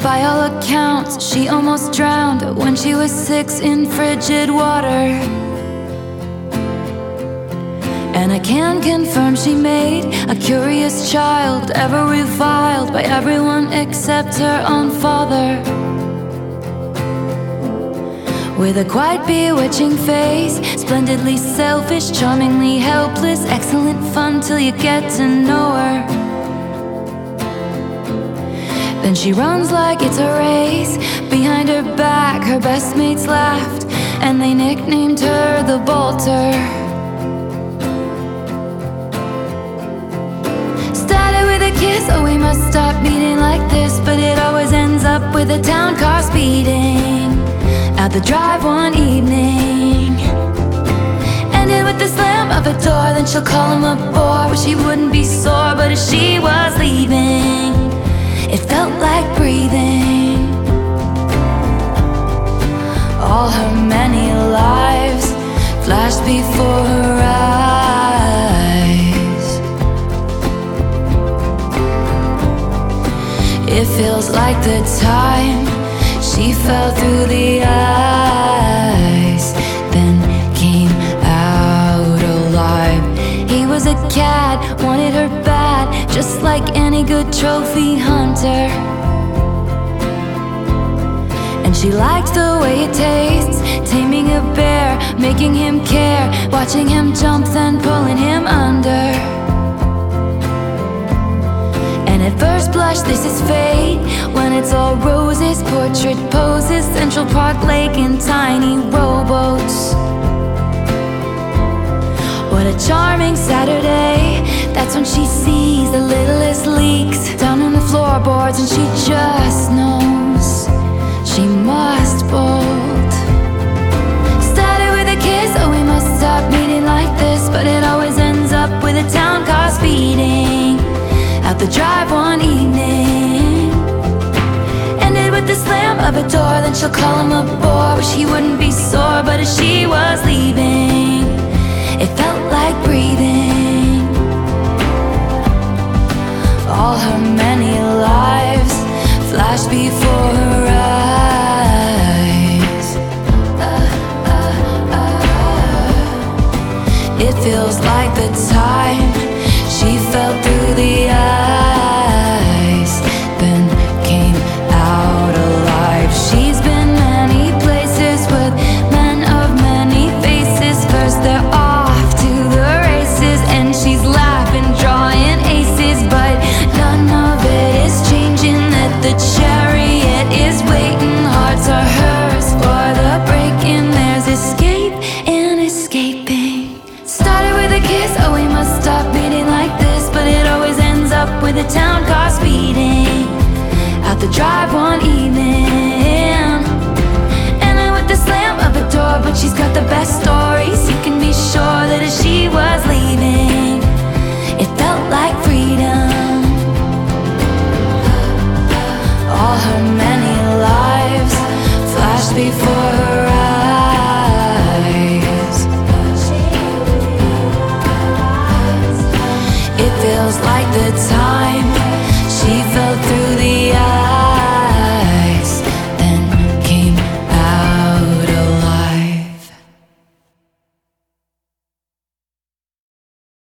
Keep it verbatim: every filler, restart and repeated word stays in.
By all accounts, she almost drowned when she was six in frigid water. And I can confirm she made a curious child, ever reviled by everyone except her own father. With a quite bewitching face, splendidly selfish, charmingly helpless, excellent fun till you get to know her. Then she runs like it's a race. Behind her back, her best mates laughed, and they nicknamed her the Bolter. Started with a kiss, oh we must stop meeting like this, but it always ends up with a town car speeding out the drive one evening. Ended with the slam of a door, then she'll call him a bore. Wish she wouldn't be sore, but as she was leaving, it felt like breathing. All her many lives flashed before her eyes. It feels like the time she fell through the ice, then came out alive. He was a cat, wanted her bad, just like any good trophy hunter. And she liked the way it tastes, taming a bear, making him care, watching him jump, then pulling him under. And at first blush, this is fate, when it's all roses, portrait poses, Central Park Lake and tiny rowboats. What a charming Saturday, that's when she sees the littlest leaks down on the floorboards, and she just knows she must bolt. Started with a kiss, oh we must stop meeting like this, but it always ends up with a town car speeding out the drive one evening. Ended with the slam of a door, then she'll call him a bore. Wish he wouldn't be sore, but as she was leaving, it felt like breathing. All her many lives flashed before her eyes. uh, uh, uh. It feels like the time she fell through the ice, then came out alive. She's been many places with men of many faces. First they're off to the races, and she's laughing, drawing aces, but none of it is changing. That the chariot is waiting, hearts are hers for the breaking. There's escape in escaping. Started with a kiss, oh we must stop meeting like this, but it always ends up with a town car speeding out the drive one evening. And then with the slam of a door, but she's got the best stories. You can be sure that as she was leaving, it felt like freedom. All her many lives flashed before her eyes. It feels like the time she fell through